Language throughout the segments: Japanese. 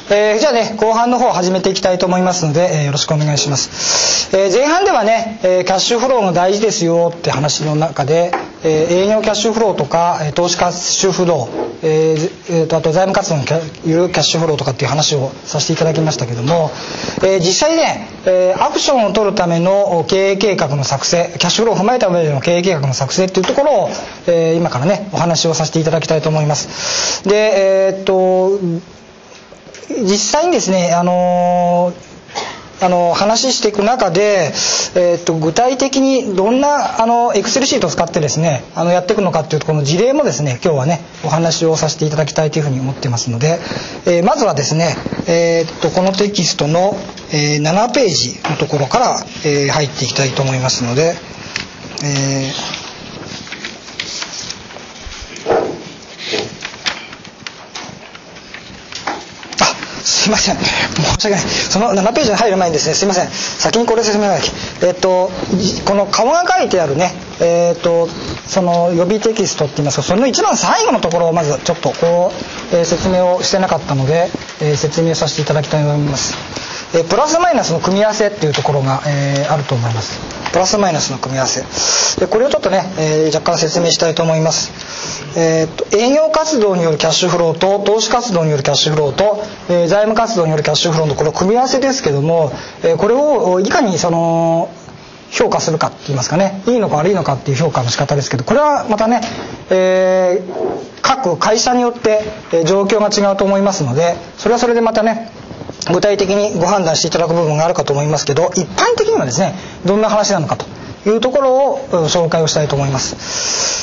じゃあね、後半の方を始めていきたいと思いますので、よろしくお願いします。前半ではね、キャッシュフローが大事ですよって話の中で、営業キャッシュフローとか、投資キャッシュフロー、あと財務活動のキャッシュフローとかっていう話をさせていただきましたけども、実際ね、アクションを取るための経営計画の作成、キャッシュフローを踏まえた上での経営計画の作成っていうところを、今からねお話をさせていただきたいと思います。で、実際にですね、話していく中で、具体的にどんなエクセルシートを使ってですねやっていくのかっていうところの事例もですね今日はねお話をさせていただきたいというふうに思ってますので、まずはですね、このテキストの、7ページのところから、入っていきたいと思いますので、すいません、申し訳ない。その7ページに入る前にですね、すいません、先にこれ説明がなきゃ。この顔が書いてあるね、その予備テキストって言いますか、それの一番最後のところをまずちょっとこう、説明をしてなかったので、説明させていただきたいと思います。プラスマイナスの組み合わせっていうところが、あると思います。プラスマイナスの組み合わせで、これをちょっとね、若干説明したいと思います。営業活動によるキャッシュフローと投資活動によるキャッシュフローと、財務活動によるキャッシュフローのこの組み合わせですけども、これをいかにその評価するかって言いますかね、いいのか悪いのかっていう評価の仕方ですけど、これはまたね、各会社によって状況が違うと思いますので、それはそれでまたね具体的にご判断していただく部分があるかと思いますけど、一般的にはですねどんな話なのかというところを紹介をしたいと思います。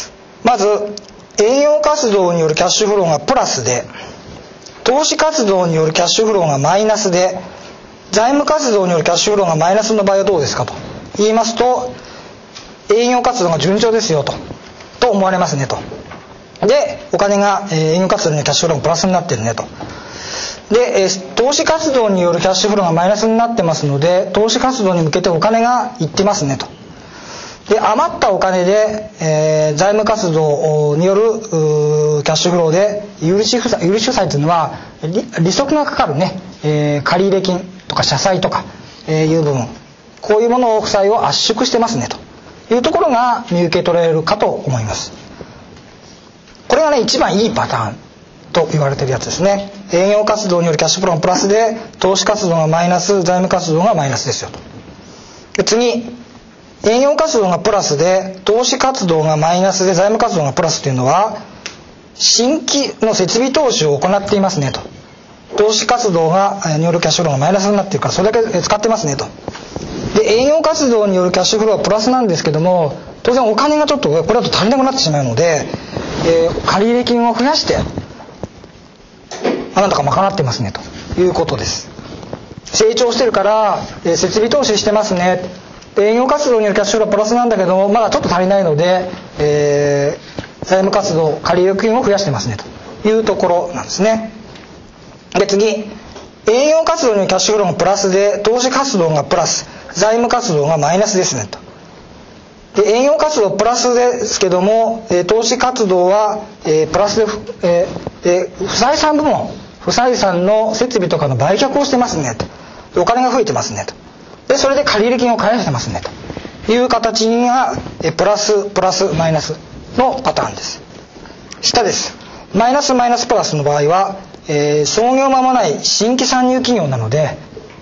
まず営業活動によるキャッシュフローがプラスで、投資活動によるキャッシュフローがマイナスで、財務活動によるキャッシュフローがマイナスの場合はどうですかと言いますと、営業活動が順調ですよと思われますねと。で、お金が営業活動によるキャッシュフローがプラスになってるねと。で、投資活動によるキャッシュフローがマイナスになってますので、投資活動に向けてお金がいってますねと。で、余ったお金で、財務活動によるキャッシュフローで有利子負債というのは利息がかかるね、借入金とか社債とか、いう部分、こういうものを負債を圧縮してますねというところが見受け取れるかと思います。これがね一番いいパターンと言われているやつですね。営業活動によるキャッシュフローがプラスで、投資活動がマイナス、財務活動がマイナスですよと。で、次、営業活動がプラスで投資活動がマイナスで財務活動がプラスというのは、新規の設備投資を行っていますねと。投資活動によるキャッシュフローがマイナスになっているからそれだけ使ってますねと。で、営業活動によるキャッシュフローはプラスなんですけども、当然お金がちょっとこれだと足りなくなってしまうので、借入金を増やしてなんとか賄ってますねということです。成長してるから、設備投資してますね。営業活動によるキャッシュフローはプラスなんだけども、まだちょっと足りないので、財務活動借入金を増やしてますねというところなんですね。で、次、営業活動によるキャッシュフローがプラスで投資活動がプラス、財務活動がマイナスですねと。で、営業活動プラスですけども、投資活動は、プラスで、不採算部門、不採算の設備とかの売却をしてますねと。お金が増えてますねと。で、それで借入金を返してますねという形がプラスプラスマイナスのパターンです。下です。マイナスマイナスプラスの場合は、創業間もない新規参入企業なので、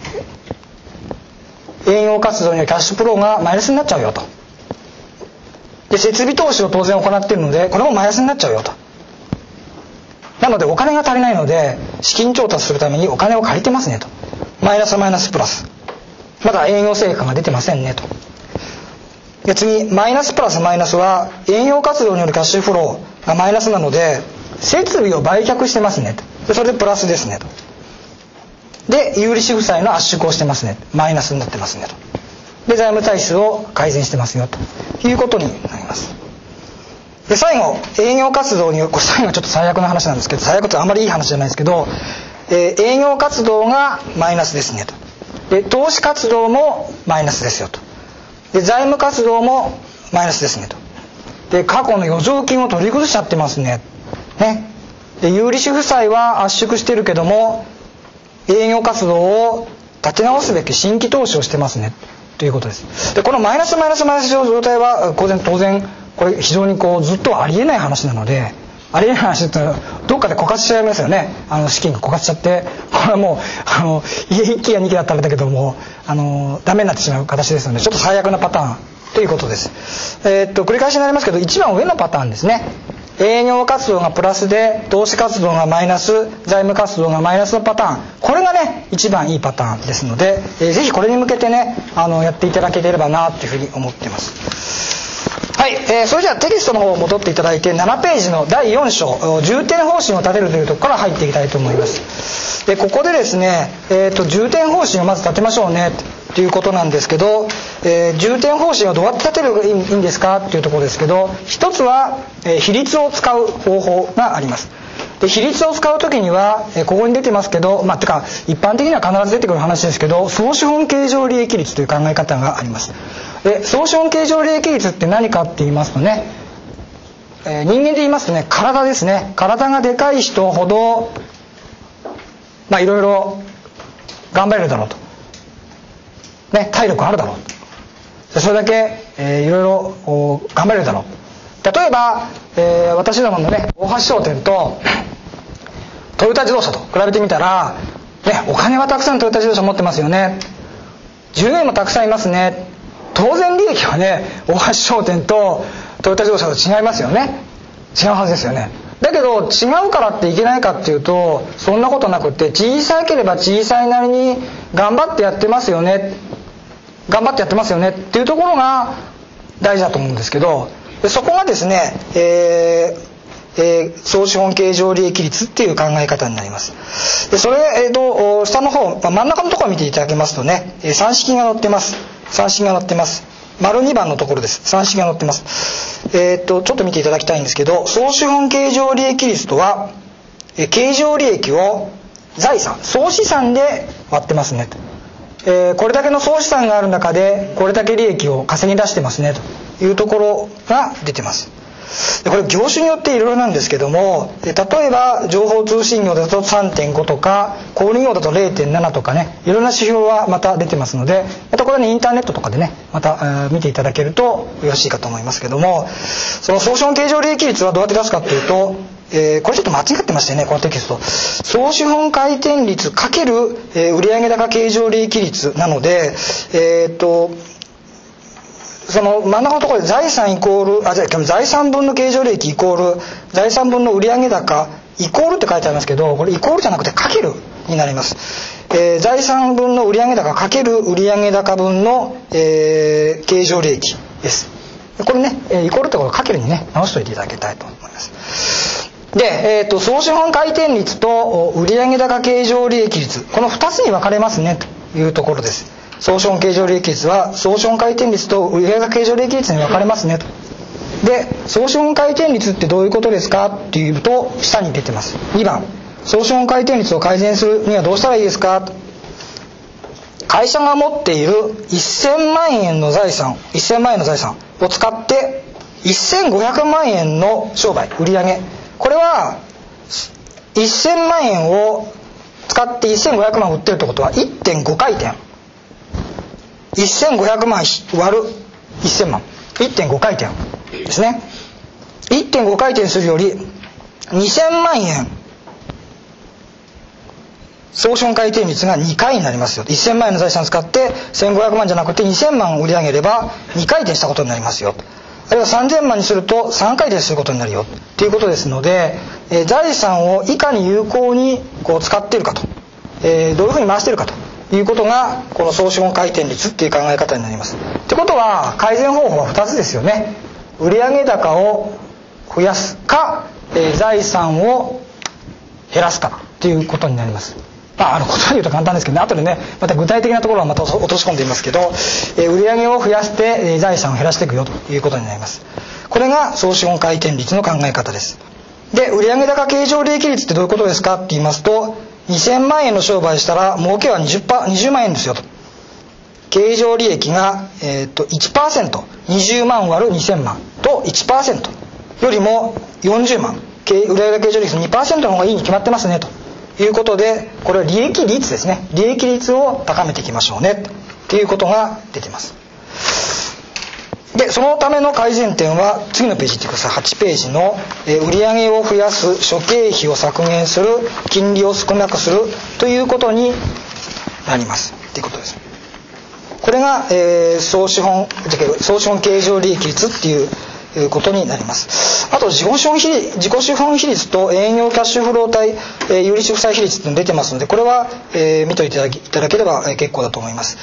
営業活動によるキャッシュフローがマイナスになっちゃうよと。で、設備投資を当然行っているので、これもマイナスになっちゃうよと。なのでお金が足りないので資金調達するためにお金を借りてますねと。マイナスマイナスプラス、まだ営業成果が出てませんねと。で、次、マイナスプラスマイナスは営業活動によるキャッシュフローがマイナスなので設備を売却してますねと。で、それでプラスですねと。で、有利子負債の圧縮をしてますね、マイナスになってますねと。で、財務体質を改善してますよということになります。で、最後、営業活動による、これ最後はちょっと最悪な話なんですけど、最悪ってあんまりいい話じゃないですけど、営業活動がマイナスですねと。で、投資活動もマイナスですよと。で、財務活動もマイナスですねと。で、過去の余剰金を取り崩しちゃってますね。ね。で、有利子負債は圧縮してるけども、 営業活動を立て直すべき新規投資をしてますねということです。でこのマイナス状態は当然これ非常にずっとありえない話なので、ありえない話ってどっかで枯渇しちゃいますよね。資金が枯渇しちゃって、これはもう1期や2期だったらだけどもダメになってしまう形ですので、ちょっと最悪なパターンということです。繰り返しになりますけど、一番上のパターンですね。営業活動がプラスで投資活動がマイナス、財務活動がマイナスのパターン、これがね一番いいパターンですので、ぜひこれに向けてねやっていただければなというふうに思っています。はい、それじゃあテキストの方を戻っていただいて、7ページの第4章重点方針を立てるというところから入っていきたいと思います。でここでですね、重点方針をまず立てましょうねということなんですけど、重点方針をどうやって立てるがいいんですかというところですけど、一つは、比率を使う方法があります。で比率を使うときには、ここに出てますけど、てか一般的には必ず出てくる話ですけど、総資本経常利益率という考え方があります。で総資本経常利益率って何かって言いますとね、人間で言いますとね、体ですね。体がでかい人ほどいろいろ頑張れるだろうと、ね、体力あるだろう、それだけ、いろいろ頑張れるだろう。例えば、私どものね大橋商店とトヨタ自動車と比べてみたら、ね、お金はたくさんトヨタ自動車持ってますよね、従業員もたくさんいますね。当然利益はね大橋商店とトヨタ自動車と違いますよね。違うはずですよね。だけど違うからっていけないかっていうと、そんなことなくって、小さければ小さいなりに頑張ってやってますよねっていうところが大事だと思うんですけど、そこがですね、総資本経常利益率っていう考え方になります。でそれ、下の方、真ん中のところを見ていただけますとね、算式が載ってます。丸2番のところです。算式が載ってます。ちょっと見ていただきたいんですけど、総資本経常利益率とは、経常利益を財産、総資産で割ってますねと。これだけの総資産がある中でこれだけ利益を稼ぎ出してますねというところが出てます。でこれ業種によっていろいろなんですけども、例えば情報通信業だと 3.5 とか小売業だと 0.7 とかね、いろんな指標はまた出てますので、またこれはねインターネットとかでねまた見ていただけるとよろしいかと思いますけども、その総資本経常利益率はどうやって出すかっていうと、これちょっと間違ってましたよね、このテキスト。総資本回転率かける、売上高経常利益率なので、その真ん中のところで財産イコール財産分の経常利益イコール財産分の売上高イコールって書いてありますけど、これイコールじゃなくてかけるになります。財産分の売上高かける売上高分の、経常利益です。これね、イコールってことをかけるにね直しといていただきたいと思います。で、総資本回転率と売上高経常利益率、この2つに分かれますねというところです。総資本経常利益率は総資本回転率と売上高経常利益率に分かれますねと。で総資本回転率ってどういうことですかっていうと、下に出てます。2番、総資本回転率を改善するにはどうしたらいいですか。会社が持っている1000万円の財産を使って1500万円の商売売上、これは1000万円を使って1500万売ってるってことは 1.5 回転、1500万割る1000万 1.5 回転ですね。 1.5 回転するより2000万円総資本回転率が2回になりますよ。1000万円の財産を使って1500万じゃなくて2000万売り上げれば2回転したことになりますよ。あるいは3000万にすると3回転することになるよということですので、財産をいかに有効に使っているかと、どういうふうに回しているかということがこの総資本回転率っていう考え方になります。ってことは改善方法は2つですよね。売上高を増やすか、財産を減らすかということになります。答え言うと簡単ですけどね、後でねまた具体的なところはまた落とし込んでいますけど、売上を増やして財産を減らしていくよということになります。これが総資本回転率の考え方です。で売上高経常利益率ってどういうことですかって言いますと、2000万円の商売したら儲けは 20万円ですよと。経常利益が、1%、20万割る2000万と 1% よりも40万、売上経常利益の 2% の方がいいに決まってますねということで、これは利益率ですね。利益率を高めていきましょうねっていうことが出てます。でそのための改善点は次のページいってください。8ページの売上を増やす、諸経費を削減する、金利を少なくするということになりますっていうことです。これが、総資本経常利益率っていうことになります。あと自己資本比率と営業キャッシュフロー対、有利子負債比率っていうの出てますので、これは、見といていただければ結構だと思います。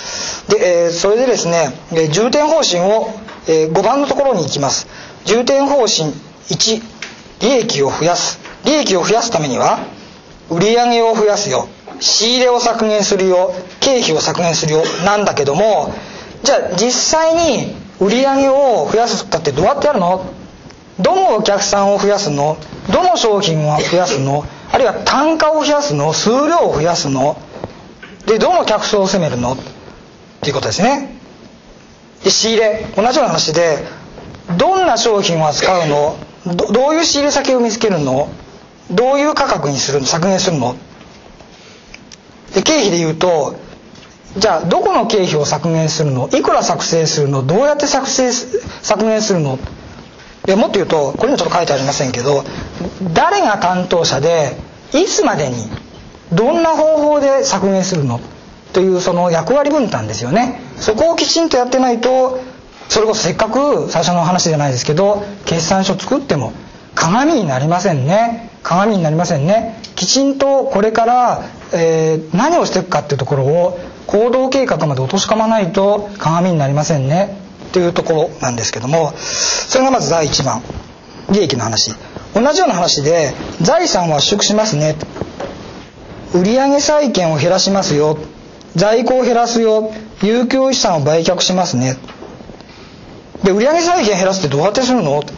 で、それでですね、重点方針を5番のところに行きます。重点方針1、利益を増やす。利益を増やすためには売上を増やすよ、仕入れを削減するよ、経費を削減するよなんだけども、じゃあ実際に売上を増やすったってどうやってやるの？どのお客さんを増やすの？どの商品を増やすの？あるいは単価を増やすの？数量を増やすの？でどの客層を攻めるの？っていうことですね。で仕入れ、同じような話で、どんな商品を扱うの？どういう仕入れ先を見つけるの？どういう価格にするの？削減するの？で経費で言うと、じゃあどこの経費を削減するの？いくら作成するの？どうやって削減するの？でもっと言うと、これにはちょっと書いてありませんけど、誰が担当者でいつまでにどんな方法で削減するのという、その役割分担ですよね。そこをきちんとやってないと、それこそせっかく最初の話じゃないですけど、決算書作っても鏡になりませんね。鏡になりませんね。きちんとこれから、何をしていくかっていうところを行動計画まで落とし込まないと鏡になりませんねというところなんですけども、それがまず第1番、利益の話。同じような話で、財産を圧縮しますね、売上債権を減らしますよ、在庫を減らすよ、有形資産を売却しますね。で売上債権減らすってどうやってするの？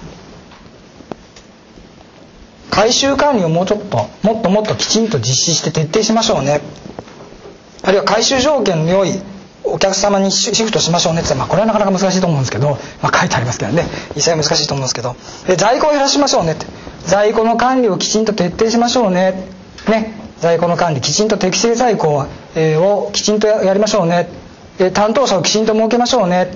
回収管理をもっときちんと実施して徹底しましょうね。あるいは回収条件の良いお客様にシフトしましょうねって、これはなかなか難しいと思うんですけど、書いてありますけどね、実際難しいと思うんですけど、で在庫を減らしましょうねって、在庫の管理をきちんと徹底しましょうね、在庫の管理、きちんと適正在庫をきちんとやりましょうね、担当者をきちんと設けましょうね、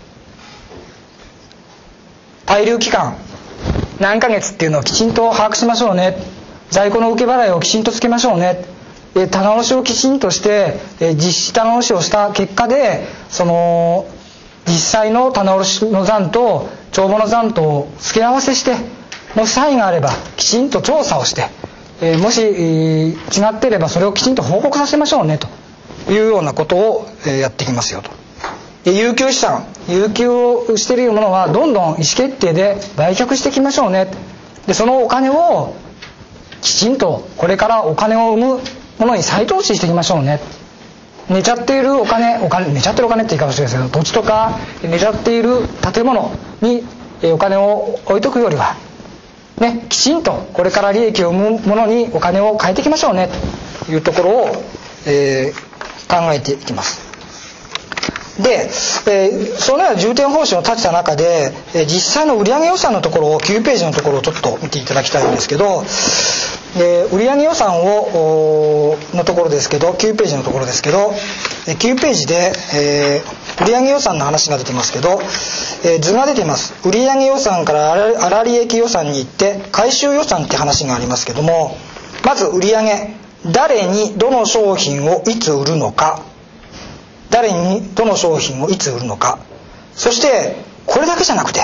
滞留期間何ヶ月っていうのをきちんと把握しましょうね、在庫の受け払いをきちんとつけましょうね、棚卸しをきちんとして実施棚卸しをした結果で、その実際の棚卸しの残と帳簿の残とを付け合わせして、もし差異があればきちんと調査をして、もし違っていればそれをきちんと報告させましょうねというようなことをやっていきますよと。有給資産、有給をしているものはどんどん意思決定で売却していきましょうね。でそのお金をきちんとこれからお金を生むものに再投資していきましょうね。寝ちゃっているお金寝ちゃってるお金って言い方してるんですけど、土地とか寝ちゃっている建物にお金を置いとくよりはきちんとこれから利益を生むものにお金を変えていきましょうねというところを、考えていきます。で、そのような重点方針を立てた中で、実際の売上予算のところを9ページのところをちょっと見ていただきたいんですけど、売上予算のところですけど、9ページのところですけど、9ページで、売上予算の話が出てますけど、図が出ています。売上予算から粗利益予算に行って回収予算って話がありますけども、まず売上、誰にどの商品をいつ売るのか、誰にどの商品をいつ売るのか、そしてこれだけじゃなくて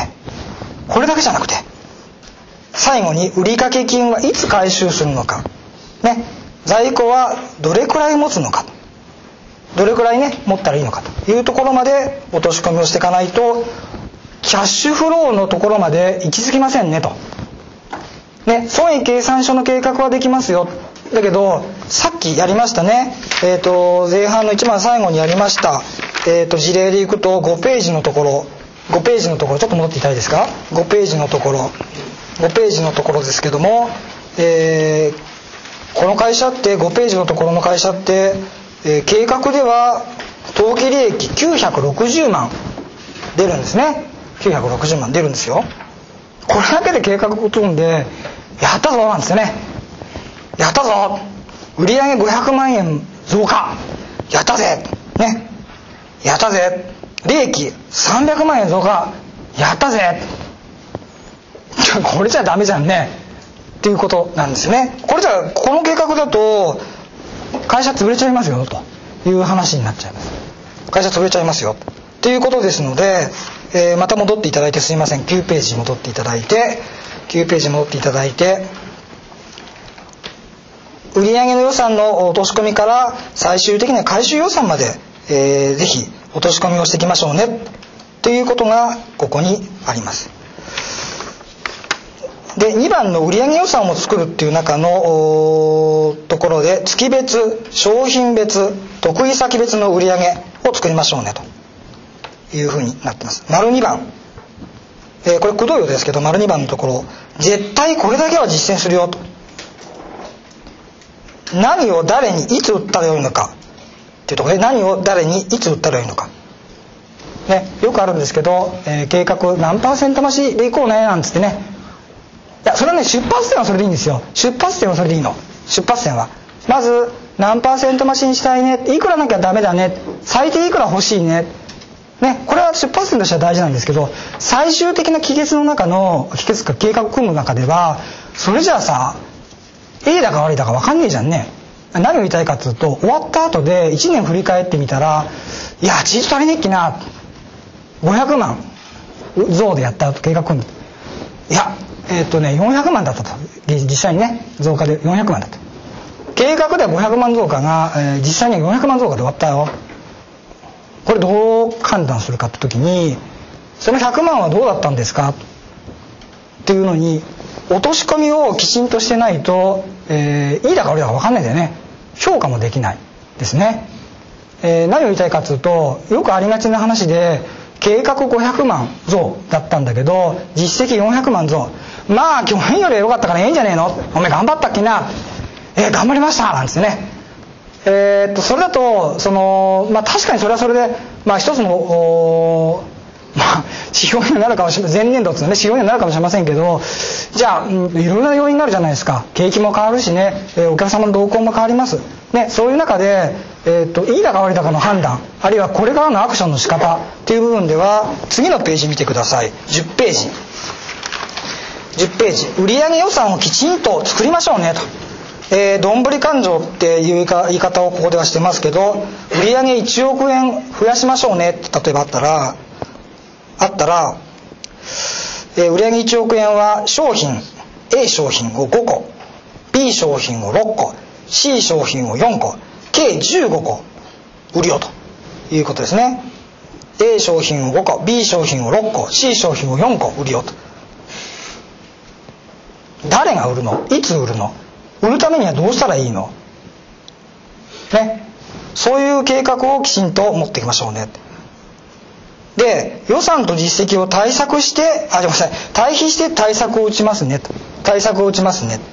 最後に売掛金はいつ回収するのか、在庫はどれくらい持つのか、どれくらい持ったらいいのかというところまで落とし込みをしていかないと、キャッシュフローのところまで行き着きませんねと。損益計算書の計画はできますよ。だけどさっきやりましたね、前半の一番最後にやりました、事例でいくと5ページのところちょっと戻っていただいいですか。5ページのところですけども、この会社って5ページのところの会社って、計画では当期利益960万出るんですね。960万出るんですよ。これだけで計画を組んでやったぞなんですよね。やったぞ、売売上500万円増加、やったぜね、やったぜ。利益300万円増加、やったぜ。これじゃダメじゃんねっていうことなんですよね。これじゃこの計画だと会社潰れちゃいますよという話になっちゃいます。会社潰れちゃいますよっていうことですので、また戻っていただいて、すいません、9ページ戻っていただいて、9ページ戻っていただいて、売上の予算の落とし込みから最終的な回収予算まで、ぜひ落とし込みをしていきましょうねということがここにあります。で、2番の売上予算を作るっていう中のところで、月別、商品別、得意先別の売上を作りましょうねというふうになってます。丸2番、これくどいようですけど、丸2番のところ、絶対これだけは実践するよと。何を誰にいつ売ったらよいのかっていうところで、何を誰にいつ売ったらよいのか、ね、よくあるんですけど、計画何%増しでいこうねなんつってね、いや、それはね、出発点はそれでいいんですよ。出発点はそれでいいの。出発点はまず何%増しにしたいね、いくらなきゃダメだね、最低いくら欲しいね、これは出発点としては大事なんですけど、最終的な帰結の中の計画組む中では、それじゃあさ、いいだか悪いだか分かんねえじゃんね。何を言いたいかというと、終わった後で1年振り返ってみたら、いやチーズ足りねえっきな、500万増でやったと計画組む、いや400万だったと、実際にね、増加で400万だった。計画では500万増加が、実際には400万増加で終わったよ。これどう判断するかって時に、その100万はどうだったんですかっていうのに、落とし込みをきちんとしてないと、いいだか悪いだか分かんないんだよね。評価もできないですね。何を言いたいかというと、よくありがちな話で、計画500万増だったんだけど実績400万増、まあ去年より良かったからいいんじゃねえの、お前頑張ったっけな、頑張りましたなんですね。それだと確かにそれはそれで、一つの指標にはなるかもしれません、前年度っていうのね、指標にはなるかもしれませんけど、じゃあ、いろいろな要因があるじゃないですか。景気も変わるしね、お客様の動向も変わりますね。そういう中で、いいだか悪いだかの判断、あるいはこれからのアクションの仕方っていう部分では、次のページ見てください。10ページ10ページ、売上予算をきちんと作りましょうねと。どんぶり勘定っていう言い方をここではしてますけど、売上1億円増やしましょうねって例えばあったら、売上1億円は商品 A 商品を5個 B 商品を6個 C 商品を4個計15個売るよということですね。 A 商品を5個 B 商品を6個 C 商品を4個売るよと。誰が売るの、いつ売るの、売るためにはどうしたらいいのね、そういう計画をきちんと持っていきましょうね。で、予算と実績を対比して対策を打ちますねと。対策を打ちますね。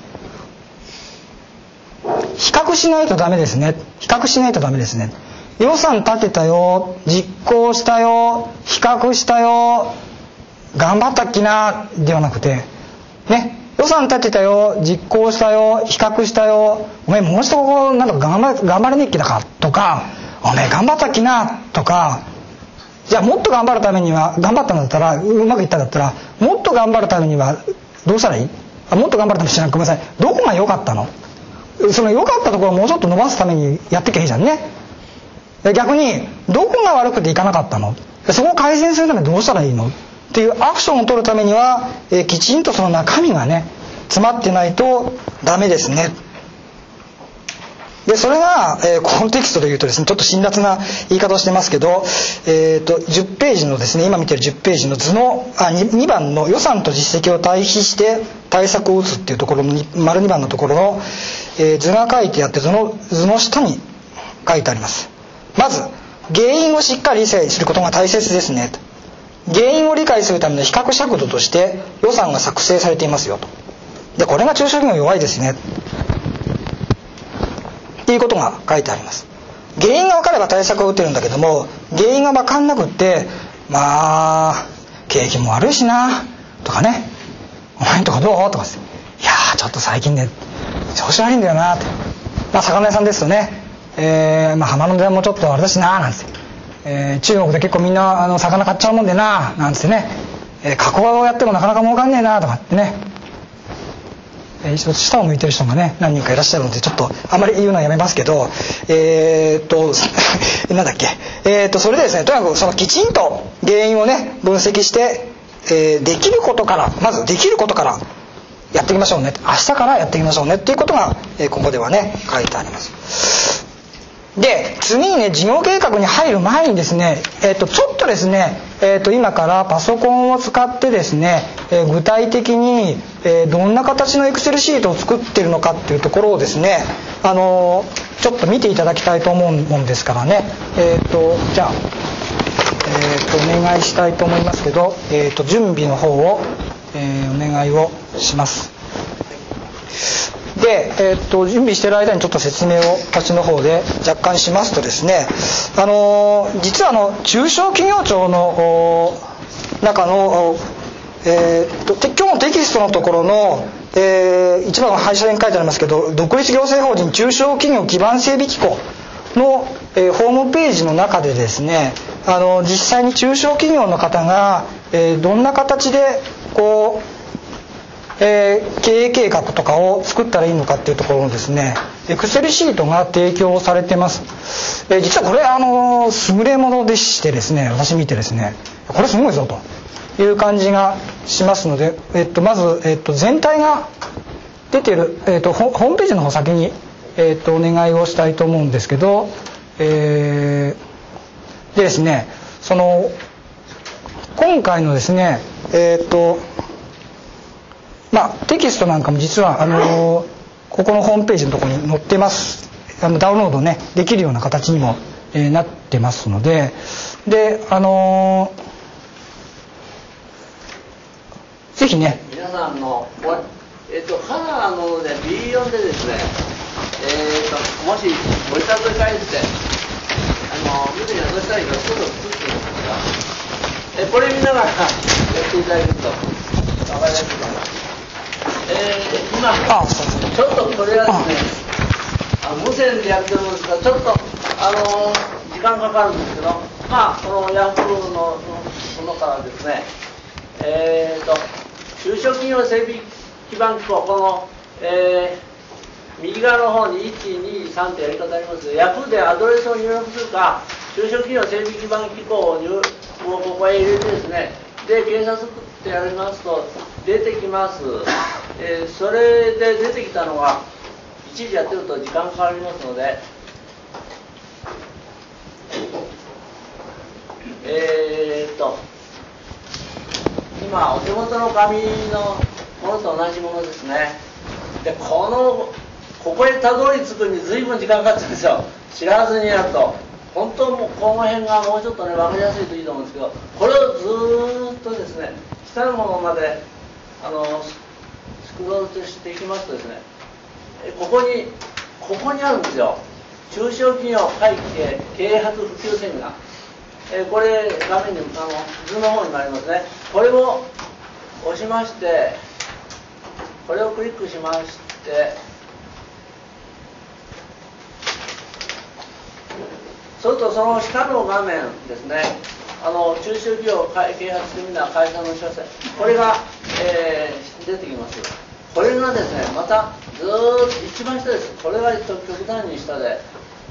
比較しないとダメですね。比較しないとダメですね。予算立てたよ、実行したよ、比較したよ、頑張ったっきなではなくてね、予算立てたよ、実行したよ、比較したよ、お前もう一度なんか頑張れねえっきだかとか、お前頑張ったっきなとか、じゃあもっと頑張るためには、頑張ったんだったら、うまくいったんだったら、もっと頑張るためにはどうしたらいい？もっと頑張るためにごめんなさい、どこが良かったの？その良かったところをもうちょっと伸ばすためにやっていけばいいじゃんね。逆にどこが悪くていかなかったの？そこを改善するためにどうしたらいいの？っていうアクションを取るためには、きちんとその中身がね詰まってないとダメですね。でそれが、コンテキストで言うとですね、ちょっと辛辣な言い方をしてますけど、10ページのですね、今見てる10ページの図の2番の予算と実績を対比して対策を打つっていうところに、丸2番のところの、図が書いてあって、図の下に書いてあります。まず原因をしっかり理解することが大切ですねと。原因を理解するための比較尺度として予算が作成されていますよと。でこれが中小企業弱いですねっていうことが書いてあります。原因が分かれば対策を打てるんだけども、原因が分かんなくって、景気も悪いしなとかね、お前んとこどうとか、いやちょっと最近ね調子悪いんだよなって、 魚屋さんですとね、浜の値段もちょっとあれだしななんつって、中国で結構みんな魚買っちゃうもんでななんつってね、加工をやってもなかなか儲かんねえなとかってね、一応下を向いてる人がね何人かいらっしゃるのでちょっとあまり言うのはやめますけど、なんだっけ、それでですね、とにかくそのきちんと原因をね分析して、できることからまずできることからやっていきましょうね、明日からやっていきましょうねっていうことが、ここではね書いてあります。で次にね事業計画に入る前にですね、ちょっとですね、今からパソコンを使ってですね、具体的に、どんな形のエクセルシートを作っているのかっていうところをですね、ちょっと見ていただきたいと思うもんですからね、じゃあ、お願いしたいと思いますけど、準備の方を、お願いをします。で、準備している間にちょっと説明を私の方で若干しますとですね、実は中小企業庁の中の、今日のテキストのところの、一番の配車に書いてありますけど、独立行政法人中小企業基盤整備機構の、ホームページの中でですね、実際に中小企業の方が、どんな形でこう経営計画とかを作ったらいいのかっていうところのですねエクセルシートが提供されてます。実はこれ優れものでしてですね、私見てですねこれすごいぞという感じがしますので、まず、全体が出ている、ホームページの方先に、お願いをしたいと思うんですけど、でですね今回のですねテキストなんかも実はここのホームページのところに載ってます。ダウンロードねできるような形にも、なってますので、でぜひね皆さんのカラーので B4 でですね、もしご自宅で帰って緑に渡したいからそういうのを作ってるんですが、これ見ながらやっていただけると分かりやすいと思います。今ちょっとこれはですね無線でやってるんですがちょっと時間かかるんですけど、このヤフーのものからですね中小企業整備基盤機構この、右側の方に123ってやり方あります。ヤフーでアドレスを入力するか中小企業整備基盤機構をここへ入れてですねで検索ってやりますと出てきます。それで出てきたのが一時やってると時間かかりますので、今お手元の紙のものと同じものですね。でここへたどり着くに随分時間かかっちゃうんですよ。知らずにやると本当もこの辺がもうちょっとね分かりやすいといいと思うんですけど、これをずーっとですね下のものまでスクロールしていきますとですね、ここにあるんですよ。中小企業会計経営発普及セミナー。これ画面に図の方にもありますね。これを押しましてこれをクリックしまして、そうするとその下の画面ですね、中小企業啓発セミナー開催のお知らせ、これが、出てきます。これがですねまたずーっと一番下です。これが極端に下で、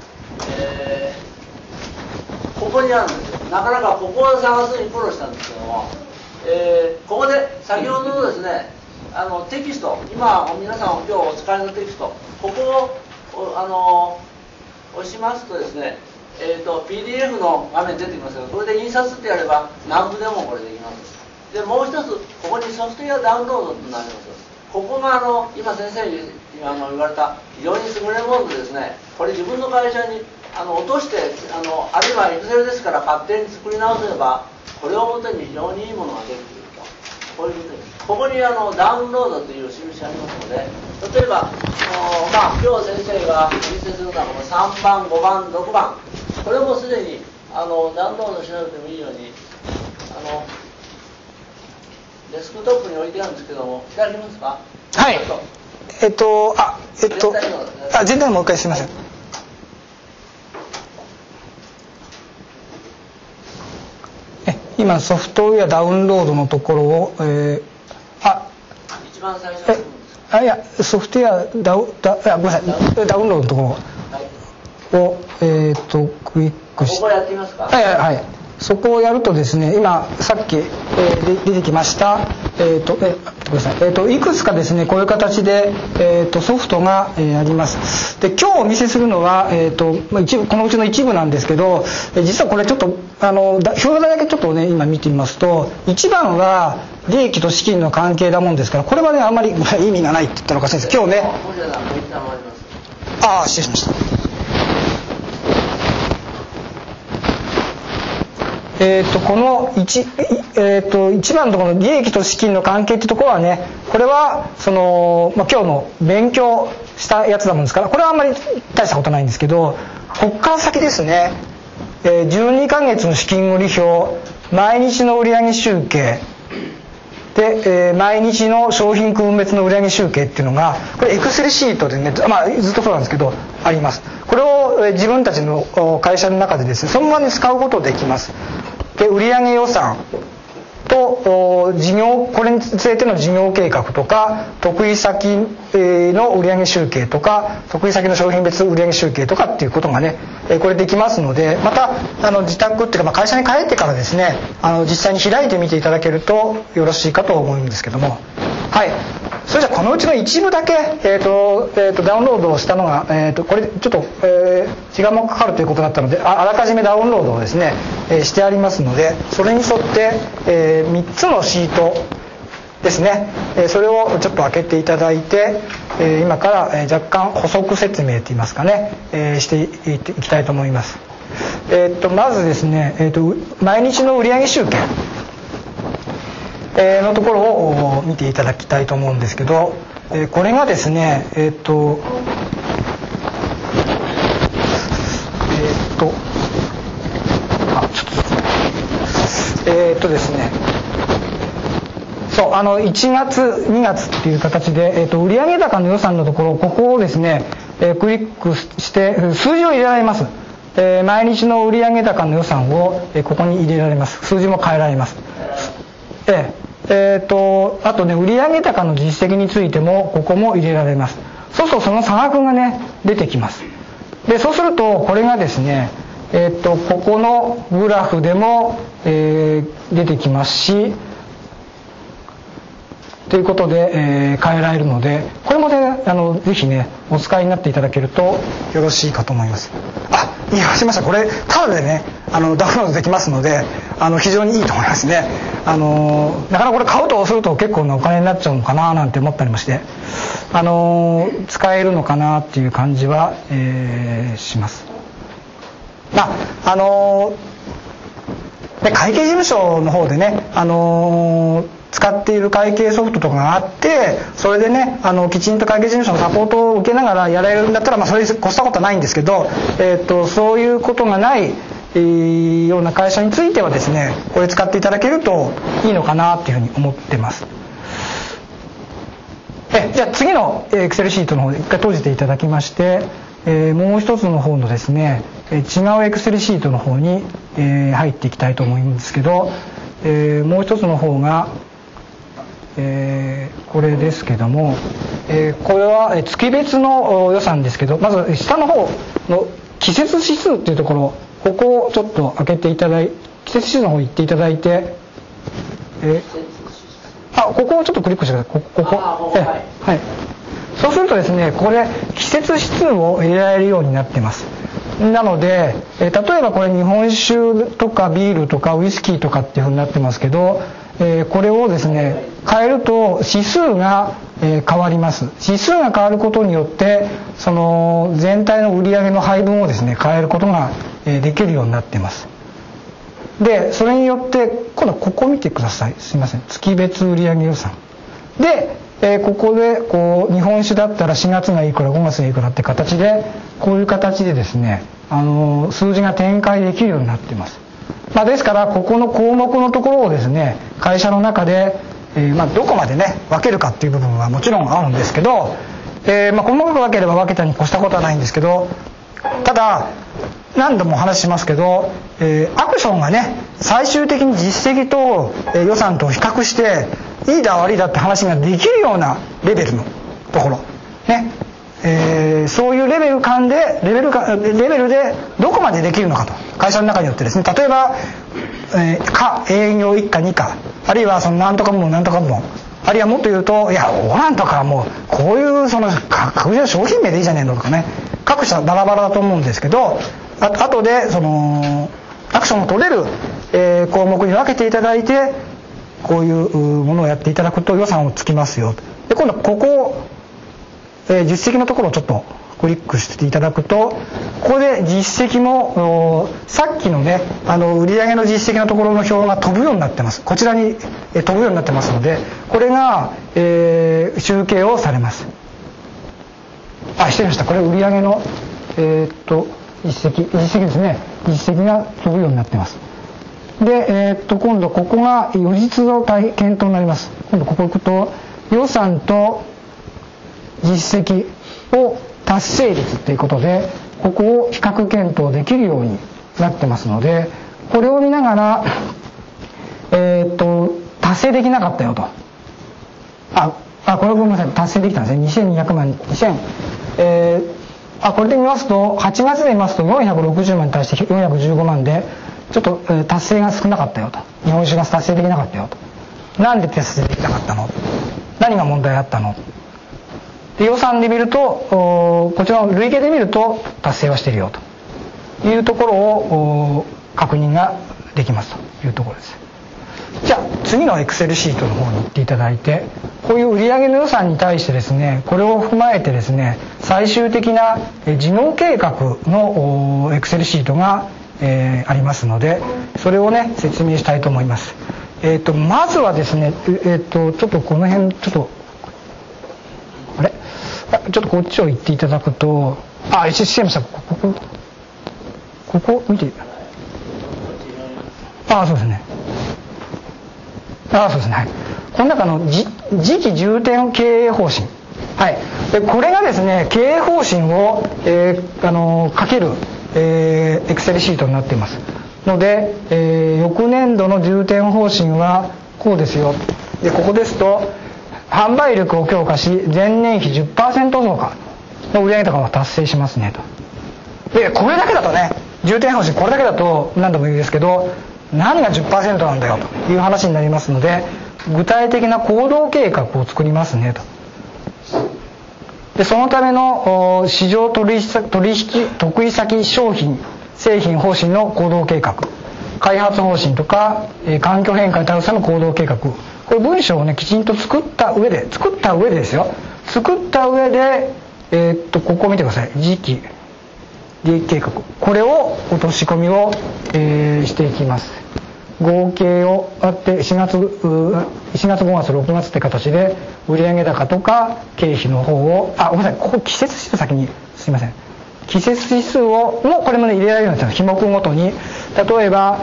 ここにあるんですよ。なかなかここを探すに苦労したんですけども、ここで先ほどのですねテキスト、今皆さん今日お使いのテキスト、ここを押しますとですね、PDF の画面出てきますけど、これで印刷ってやれば何部でもこれできます。でもう一つここにソフトウェアダウンロードとなります。ここが今先生に言われた非常に優れものでですね、これ自分の会社に落としてあるいは Excel ですから勝手に作り直せばこれをもとに非常にいいものができていると、こういうことです。ここにダウンロードという印ありますので、例えば今日先生が見せするのはこの3番5番6番、これもすでにダウンロードしなくてもいいようにデスクトップに置いてあるんですけども、開きますか。 はい。 全体のもう一回すみません。今ソフトウェアダウンロードのところを、 一番最初の部分ですか？ いやソフトウェアごめんなさい、ダウンロードのところを、クリックして、 ここやってみますか？ はい、そこをやるとですね、今さっき、出てきましたごめんなさい、いくつかですねこういう形で、ソフトが、あります。で今日お見せするのは、このうちの一部なんですけど、実はこれちょっと表題だけちょっとね今見てみますと、1番は利益と資金の関係だもんですから、これはねあんまり意味がないって言ったらおかしいんです。今日ね、失礼しました。この 1番のところの利益と資金の関係ってところはね、これは今日の勉強したやつだもんですから、これはあんまり大したことないんですけど、ここから先ですね、12ヶ月の資金繰り表、毎日の売上集計で、毎日の商品区分別の売上集計っていうのが、これエクセルシートでね、ずっとそうなんですけどあります。これを自分たちの会社の中でですねそのままに使うことできます。で売上予算とこれについての事業計画とか、得意先の売上集計とか、得意先の商品別売上集計とかっていうことがねこれできますので、また自宅っていうか、会社に帰ってからですね実際に開いてみていただけるとよろしいかと思うんですけども、はい、それじゃこのうちの一部だけ、ダウンロードをしたのが、これちょっと、時間もかかるということだったので、あらかじめダウンロードをですね、してありますので、それに沿って、3つのシートですね、それをちょっと開けていただいて、今から、若干補足説明といいますかね、していきたいと思います。まずですね、毎日の売上集計のところを見ていただきたいと思うんですけど、これがですねですね、そう1月2月っていう形で、売上高の予算のところ、ここをですね、クリックして数字を入れられます。毎日の売上高の予算を、ここに入れられます。数字も変えられます。あとね売上高の実績についてもここも入れられます。そうするとその差額がね出てきます。でそうするとこれがですねここのグラフでも、出てきますしということで、変えられるので、これもねぜひねお使いになっていただけるとよろしいかと思います。言い忘れました。これタダでねダウンロードできますので非常にいいと思いますね。なかなかこれ買うとすると結構なお金になっちゃうのかななんて思ったりもして使えるのかなっていう感じは、します。会計事務所の方でね使っている会計ソフトとかがあって、それでねきちんと会計事務所のサポートを受けながらやられるんだったら、それに越したことはないんですけど、そういうことがないような会社についてはですねこれ使っていただけるといいのかなっていうふうに思ってます。じゃあ次のエクセルシートの方で一回閉じていただきまして、もう一つの方のですね違うエクセルシートの方に入っていきたいと思うんですけど、もう一つの方がこれですけども、これは月別の予算ですけど、まず下の方の季節指数っていうところ、ここをちょっと開けていただいて、季節指数の方に行っていただいて、ここをちょっとクリックしてください。ここはい。そうするとですねこれ季節指数を入れられるようになってます。なので、例えばこれ日本酒とかビールとかウイスキーとかっていうふうになってますけど、これをですね変えると指数が、変わります。指数が変わることによってその全体の売上の配分をですね変えることが、できるようになってます。でそれによって今度はここ見てください。すいません、月別売上予算で、ここで日本酒だったら4月がいくら5月がいくらって形でこういう形でですね数字が展開できるようになっています。ですからここの項目のところをですね会社の中で、どこまでね分けるかっていう部分はもちろんあるんですけど、 細かく分ければ分けたに越したことはないんですけど、ただ何度もお話ししますけど、アクションがね最終的に実績と、予算と比較していいだ悪いだって話ができるようなレベルのところね、そういうレベルでどこまでできるのかと、会社の中によってですね、例えば、営業1課2課、あるいはそのなんとか部門なんとか部門、あるいはもっと言うと、いやオランとかもうこういうその確実な商品名でいいじゃねえのとかね、各社バラバラだと思うんですけど、後でそのアクションを取れる、項目に分けていただいて、こういうものをやっていただくと予算をつきますよ。で今度ここを、実績のところをちょっとクリックしていただくと、ここで実績もさっきのね売上の実績のところの表が飛ぶようになってます。こちらに、飛ぶようになってますので、これが、集計をされます。失礼しました。これ売上の実績ですね。実績が飛ぶようになってます。で、今度ここが予実の検討になります。今度ここ行くと予算と実績を達成率ということで、ここを比較検討できるようになってますので、これを見ながら、達成できなかったよと。これごめんなさい、達成できたんですね。2200万、これで見ますと、8月で見ますと460万に対して415万で、ちょっと、達成が少なかったよと。日本酒が達成できなかったよと。なんで達成できなかったの？何が問題あったの？で予算で見ると、こちらの累計で見ると達成はしているよというところを確認ができますというところです。じゃあ次の Excel シートの方に行っていただいて、こういう売上の予算に対してですね、これを踏まえてですね、最終的な事業計画の Excel シートが、ありますので、それをね説明したいと思います。まずはですね、ちょっとこの辺ちょっとこっちを行っていただくと、失礼しました。ここ見て、そうですね。そうですね。はい。この中の次期重点経営方針。はい。でこれがですね、経営方針を、かける、Excel シートになっていますので、翌年度の重点方針はこうですよ。でここですと、販売力を強化し前年比 10% 増加の売上高が達成しますねと。でこれだけだとね、重点方針これだけだと何度も言うんですけど、何が 10% なんだよという話になりますので、具体的な行動計画を作りますねと。でそのための市場取引得意先商品製品方針の行動計画、開発方針とか、環境変化に対する行動計画、これ文章をねきちんと作った上でですよ。作った上で、ここを見てください。次期利益計画、これを落とし込みを、していきます。合計をあって4月5月6月って形で売上高とか経費の方をごめんなさい、ここ季節指数先にすいません。季節指数をもうこれもね入れられるようになっちゃう。費目ごとに例えば、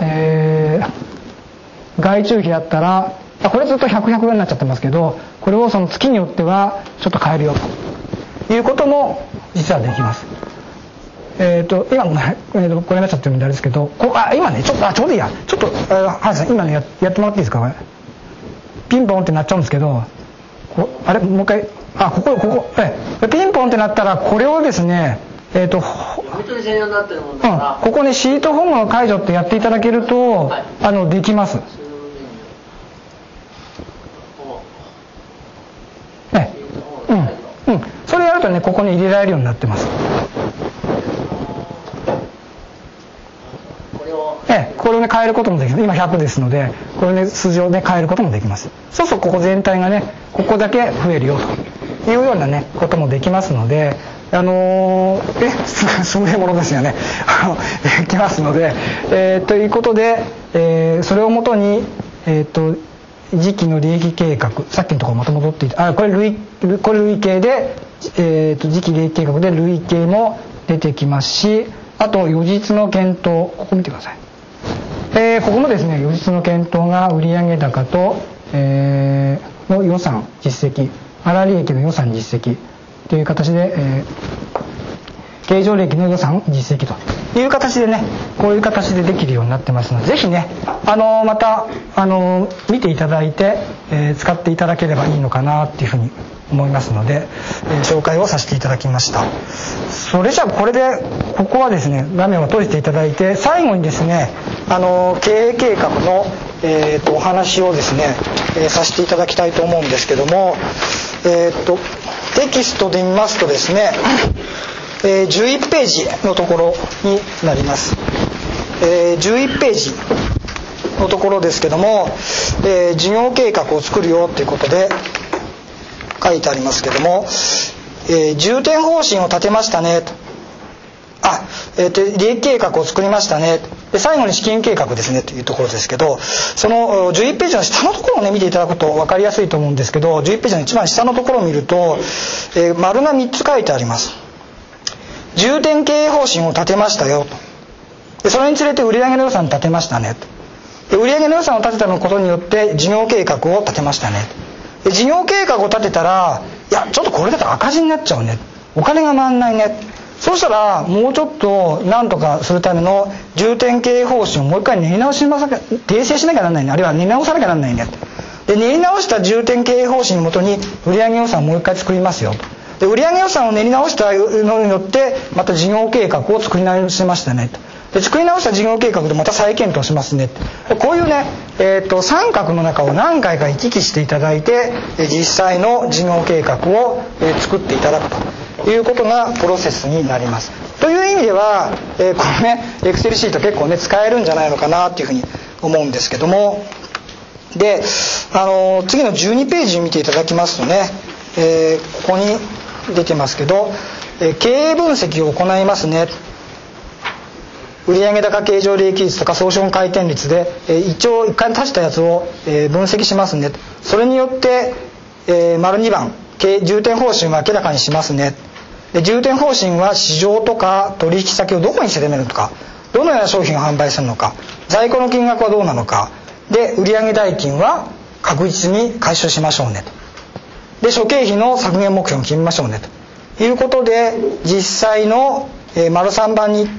外注費だったらこれずっと100になっちゃってますけど、これをその月によってはちょっと変えるよということも実はできます。今もこれになっちゃってるんであれですけど、今ねちょうどいいや、ちょっとハルさん今ねやってもらっていいですか。これピンポンってなっちゃうんですけど、もう一回ここピンポンってなったらこれをですねここねシートホームの解除ってやっていただけると、できます。それやるとねここに入れられるようになってます。これをね変えることもできます。今100ですので、これね数字をね変えることもできます。そうするとここ全体がねここだけ増えるよというようなねこともできますので、優れものですよねできますので、ということで、それをもとに次期の利益計画、さっきのところまた戻っていて、これ累計で、次期利益計画で累計も出てきますし、あと予実の検討、ここ見てください。ここもですね予実の検討が売上高と、の予算実績、粗利益の予算実績という形で、経常利益の予算実績という形でね、こういう形でできるようになってますので、ぜひねまた見ていただいて、使っていただければいいのかなっていうふうに思いますので、紹介をさせていただきました。それじゃあこれでここはですね画面を閉じていただいて、最後にですね経営計画の、お話をですね、させていただきたいと思うんですけども、テキストで見ますとですね、11ページのところになります。11ページのところですけども、事業計画を作るよということで書いてありますけども、重点方針を立てましたねと、利益計画を作りましたね、で最後に資金計画ですねというところですけど、その11ページの下のところをね見ていただくと分かりやすいと思うんですけど、11ページの一番下のところを見ると、丸が3つ書いてあります。重点経営方針を立てましたよと、でそれにつれて売上の予算立てましたねと、で売上の予算を立てたことによって事業計画を立てましたねと、で事業計画を立てたら、いやちょっとこれだと赤字になっちゃうね、お金が回んないね、そうしたらもうちょっと何とかするための重点経営方針をもう一回練り直します訂正しなきゃならないね、あるいは練り直さなきゃならないね、で練り直した重点経営方針に基に売上予算をもう一回作りますよと、で売上予算を練り直したのによってまた事業計画を作り直しましたねと、で作り直した事業計画でまた再検討しますねと、こういうね、三角の中を何回か行き来していただいて実際の事業計画を作っていただくということがプロセスになります。という意味では、このねエクセルシート結構ね使えるんじゃないのかなというふうに思うんですけども、で次の12ページ見ていただきますとね、ここに出てますけど、経営分析を行いますね、売上高経常利益率とか総資本回転率で、一応一回足したやつを、分析しますね、それによって、丸2番重点方針を明らかにしますね、で重点方針は市場とか取引先をどこに定めるのか、どのような商品を販売するのか、在庫の金額はどうなのか、で売上代金は確実に回収しましょうねと、で諸経費の削減目標を決めましょうねということで、実際の、丸3番に行って、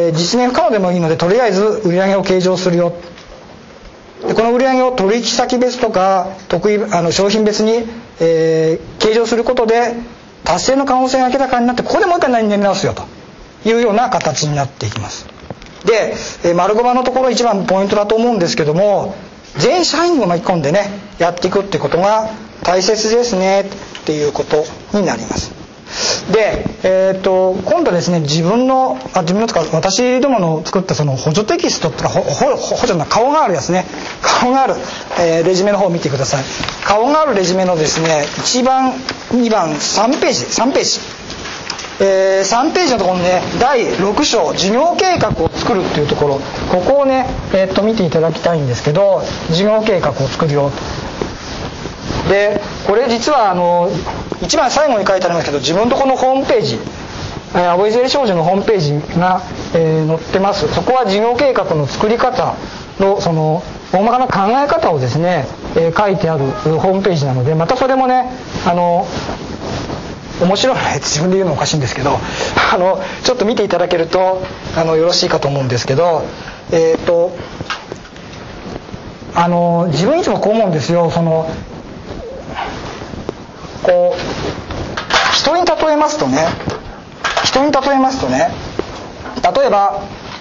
実現不可能でもいいのでとりあえず売上を計上するよ、でこの売上を取引先別とか商品別に、計上することで達成の可能性が明らかになって、ここでもう一回練り直すよというような形になっていきます。で、丸5番のところ一番ポイントだと思うんですけども、全社員を巻き込んでねやっていくってことが大切ですねっていうことになります。で、今度ですね自分のとか私どもの作ったその補助テキストとか補助の顔があるやつね、顔がある、レジュメの方を見てください。顔があるレジュメのですね1番2番3ページ3ページ、3ページのところにね第6章事業計画を作るっていうところ、ここをね、見ていただきたいんですけど、事業計画を作るよと。でこれ実は一番最後に書いてありますけど、自分のところのホームページ、アボイゼリ商事のホームページが、載ってます。そこは事業計画の作り方のその大まかな考え方をですね、書いてあるホームページなので、またそれもね面白いねって自分で言うのおかしいんですけどちょっと見ていただけるとよろしいかと思うんですけど、自分いつもこう思うんですよ。こう人に例えますとね、例えば、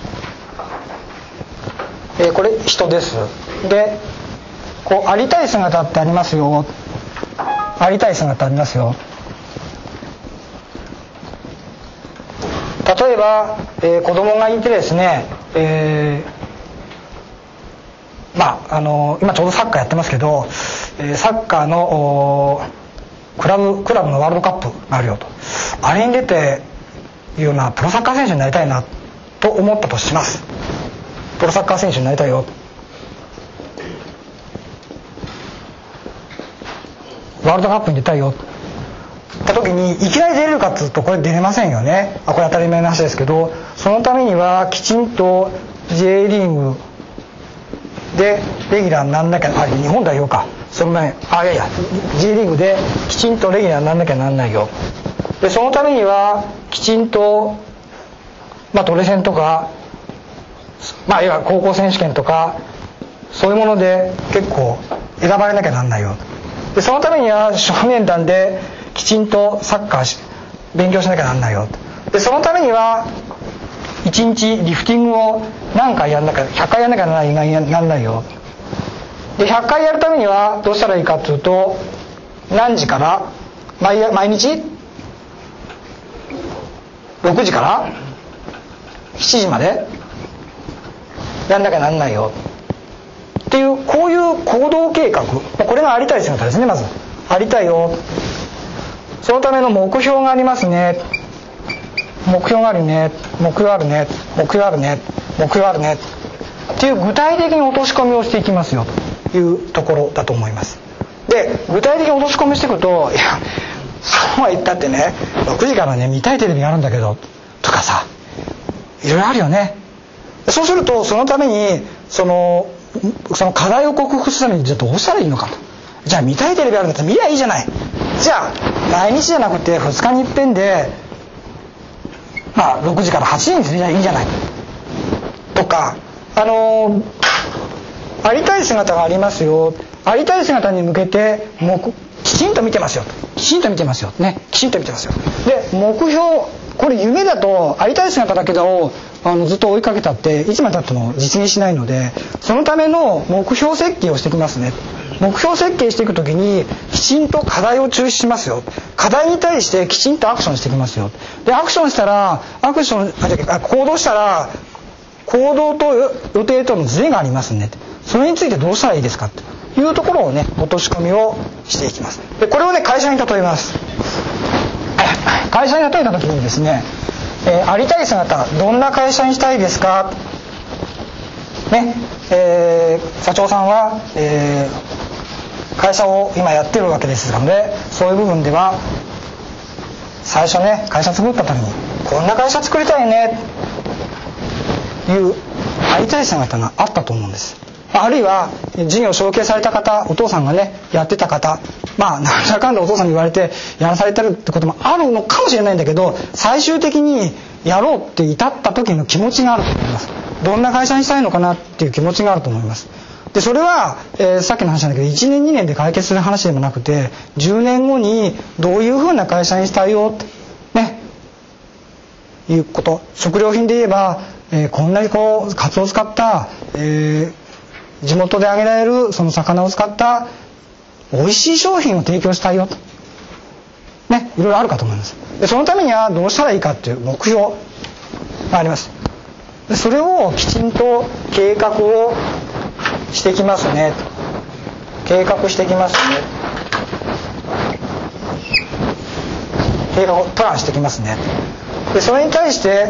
これ人です。でこうありたい姿ってありますよ。ありたい姿ありますよ。例えば、子供がいてですね、今ちょうどサッカーやってますけど、サッカーのクラブのワールドカップがあるよと、あれに出ていうようなプロサッカー選手になりたいなと思ったとします。プロサッカー選手になりたいよ、ワールドカップに出たいよった時にいきなり出れるかっていうとこれ出れませんよね。これ当たり前の話ですけど、そのためにはきちんと J リーグでレギュラーになんなきゃ、日本代表か、その前J リーグできちんとレギュラーになんなきゃなんないよ。でそのためにはきちんと、トレセンとか、いわゆる高校選手権とかそういうもので結構選ばれなきゃなんないよ。でそのためには少年団できちんとサッカー勉強しなきゃなんないよ。でそのためには1日リフティングを何回やんなきゃ、100回やんなきゃなんないよ。で100回やるためにはどうしたらいいかというと、何時から毎日6時から7時までやんなきゃなんないよっていう、こういう行動計画、これがありたい姿ですね。まずありたいよ、そのための目標がありますね、目標があるね、目標あるね、目標あるね、目標あるねっていう具体的に落とし込みをしていきますよというところだと思います。で具体的に落とし込みしていくと、そうは言ったってね、6時からね見たいテレビがあるんだけどとかさ、いろいろあるよね。そうするとそのためにその課題を克服するためにじゃあどうしたらいいのかと。じゃあ見たいテレビあるんだったら見りゃいいじゃない。じゃあ毎日じゃなくて2日に一遍で6時から8時にすればいいじゃないとか、ありたい姿がありますよ、ありたい姿に向けてきちんと見てますよ、きちんと見てますよね、きちんと見てますよ。で目標、これ夢だとありたい姿だけをずっと追いかけたっていつまでたっても実現しないので、そのための目標設計をしてきますね。目標設計していくときにきちんと課題を抽出しますよ。課題に対してきちんとアクションしてきますよ。でアクションしたら行動したら行動と予定とのズレがありますね。それについてどうしたらいいですかというところをね、落とし込みをしていきます。でこれをね、会社に例えます。会社に例えたときにですね、ありたい姿、どんな会社にしたいですかね、社長さんは、会社を今やってるわけですので、そういう部分では最初ね、会社作った時にこんな会社作りたいねというありたい姿があったと思うんです。あるいは事業承継された方、お父さんがねやってた方、なんだかんだお父さんに言われてやらされてるってこともあるのかもしれないんだけど、最終的にやろうって至った時の気持ちがあると思います。どんな会社にしたいのかなっていう気持ちがあると思います。でそれは、さっきの話なんだけど1年2年で解決する話でもなくて、10年後にどういうふうな会社にしたいよってねいうこと。食料品で言えば、こんなにカツオを使った、地元で揚げられるその魚を使った美味しい商品を提供したいよとね、いろいろあるかと思います。でそのためにはどうしたらいいかっていう目標があります。でそれをきちんと計画をしてきますね。計画してきますね。計画をプランしてきますね。でそれに対して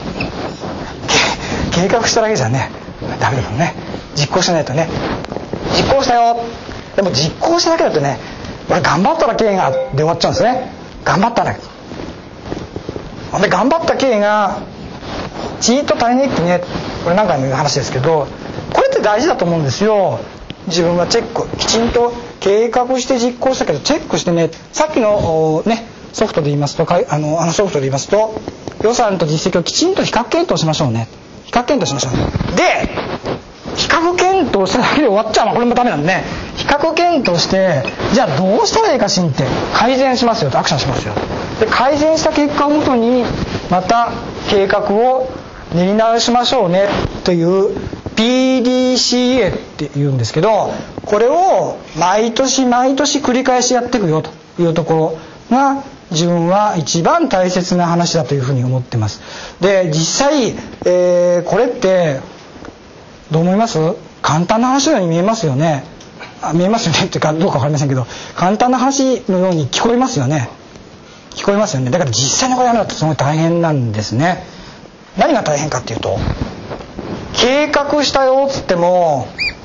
計画しただけじゃねダメだもんね。実行しないとね。実行したよ。でも実行しただけだとね、俺頑張っただけがで終わっちゃうんですね。頑張っただけで、頑張った経がちーっと足りないってね、これ何回も言う話ですけど、これって大事だと思うんですよ。自分はチェック、きちんと計画して実行したけどチェックしてね、さっきのねソフトで言いますと、ソフトで言いますと、予算と実績をきちんと比較検討しましょうね。比較検討しましょうね。で比較検討しただけで終わっちゃうのはこれもダメなんで、ね、比較検討してじゃあどうしたらいいかしんって改善しますよと、アクションしますよ。で改善した結果をもとにまた計画を練り直しましょうねという PDCA って言うんですけど、これを毎年毎年繰り返しやっていくよというところが自分は一番大切な話だというふうに思ってます。で実際、これってどう思います？簡単な話のように見えますよね。見えますよねっていうかどうか分かりませんけど、簡単な話のように聞こえますよね。聞こえますよね。だから実際にこれやるのってすごい大変なんですね。何が大変かっていうと、計画したよっつっても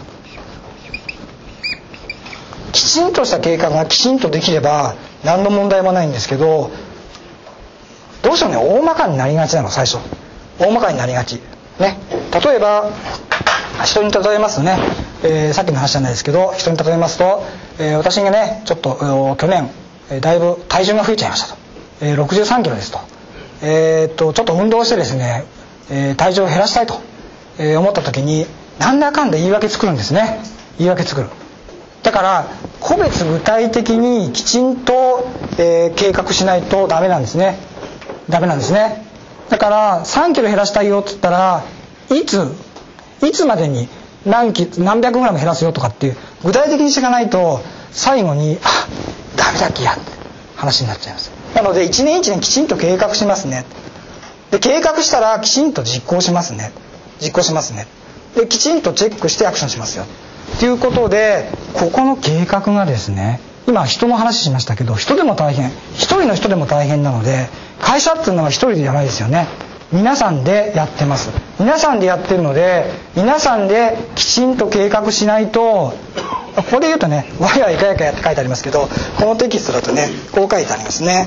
きちんとした計画がきちんとできれば何の問題もないんですけど、どうしてもね大まかになりがちなの。最初大まかになりがちね。例えば人に例えますとね、 さっきの話じゃないですけど、人に例えますと、私がねちょっと去年だいぶ体重が増えちゃいましたと、63キロですと、ちょっと運動してですね、体重を減らしたいと、思った時になんだかんだ言い訳作るんですね。言い訳作る。だから個別具体的にきちんと、計画しないとダメなんですね。ダメなんですね。だから3キロ減らしたいよって言ったら、いつまでに何百グラム減らすよとかっていう具体的にしていかないと、最後にダメだっけやって話になっちゃいます。なので一年一年きちんと計画しますね。で計画したらきちんと実行しますね。実行しますね。できちんとチェックしてアクションしますよということで、ここの計画がですね、今人の話しましたけど、人でも大変、一人の人でも大変なので、会社っていうのは一人でじゃないですよね。皆さんでやってます。皆さんでやってるので、皆さんできちんと計画しないと、ここで言うとね、わやいかやかやって書いてありますけど、このテキストだとねこう書いてありますね。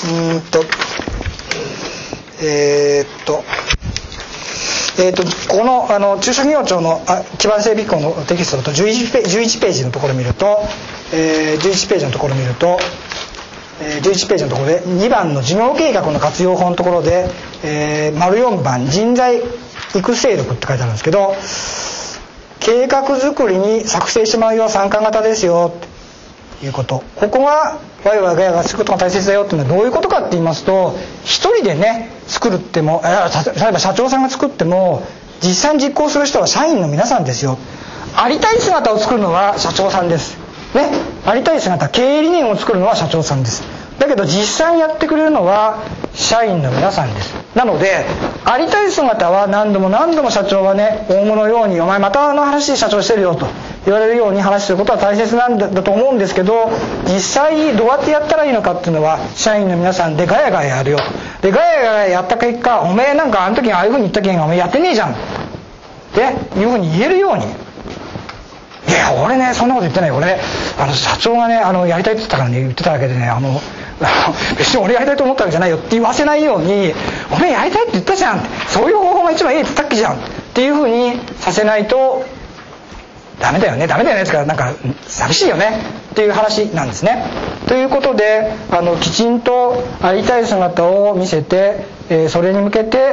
この中小企業庁の基盤整備機構のテキストだと11ページのところを見ると、11ページのところを見ると、11ページのところで2番の事業計画の活用法のところで、丸4番人材育成力って書いてあるんですけど、計画作りに作成してもらうよう参加型ですよということ、ここがわいわいがやがすることが大切だよっていうのはどういうことかって言いますと、一人でね作るっても、例えば社長さんが作っても実際に実行する人は社員の皆さんですよ。ありたい姿を作るのは社長さんですね。ありたい姿、経営理念を作るのは社長さんです。だけど実際にやってくれるのは社員の皆さんです。なのでありたい姿は何度も社長はね、大物のようにお前またあの話社長してるよと言われるように話することは大切なんだと思うんですけど、実際どうやってやったらいいのかっていうのは社員の皆さんでガヤガヤやるよと。でガヤガヤやった結果、おめえなんかあの時にああいうふうに言ったけんおめえやってねえじゃんっていうふうに言えるように、いや俺ねそんなこと言ってない。俺社長がねやりたいって言ったからね言ってただけでね、別に俺やりたいと思ったわけじゃないよって言わせないように、お前やりたいって言ったじゃん、そういう方法が一番いいって言ったっけじゃんっていうふうにさせないとダメだよねってか、なんか寂しいよねっていう話なんですね。ということできちんとありたい姿を見せて、それに向けて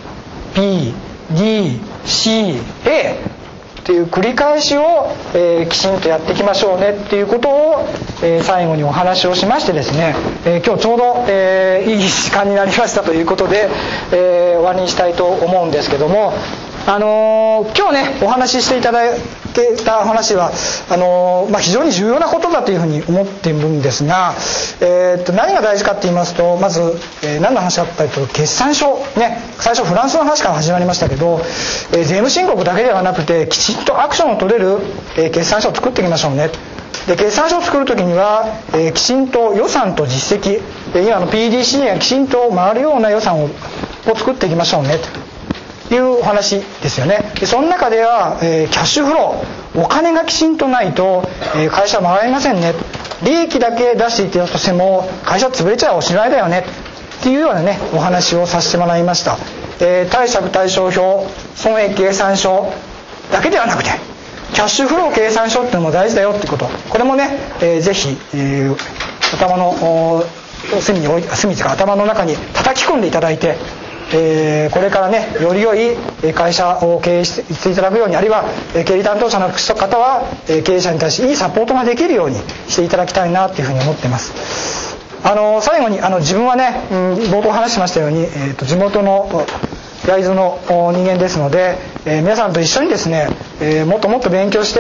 PDCAっていう繰り返しを、きちんとやっていきましょうねっていうことを、最後にお話をしましてですね、今日ちょうど、いい時間になりましたということで、終わりにしたいと思うんですけども、今日ねお話ししていただけた話は非常に重要なことだというふうに思っているんですが、何が大事かと言いますと、まず、何の話かというと決算書ね、最初フランスの話から始まりましたけど、税務申告だけではなくてきちんとアクションを取れる、決算書を作っていきましょうね。で決算書を作るときには、きちんと予算と実績、今の PDCA がきちんと回るような予算を作っていきましょうねというお話ですよね。でその中では、キャッシュフロー、お金がきちんとないと、会社は回りませんね。利益だけ出していったとしても会社潰れちゃおしまいだよねっていうようなねお話をさせてもらいました。貸借対照表、損益計算書だけではなくてキャッシュフロー計算書っていうのも大事だよってこと、これもね、ぜひ、頭の隅というか頭の中に叩き込んでいただいて、これからねより良い会社を経営していただくように、あるいは経理担当者の方は経営者に対していいサポートができるようにしていただきたいなというふうに思っています。最後に自分はね、冒頭話しましたように、地元の焼津の人間ですので、皆さんと一緒にですね、もっともっと勉強して、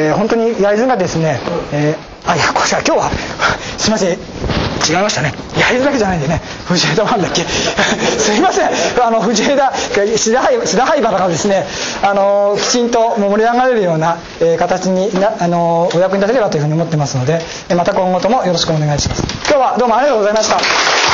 本当に焼津がですね、今日はすいません違いましたね。焼津だけじゃないんでね、藤枝なんだっけすいません、藤枝志田灰原がですね、きちんと盛り上がれるような、形にお役に立てればというふうに思ってますので、また今後ともよろしくお願いします。今日はどうもありがとうございました。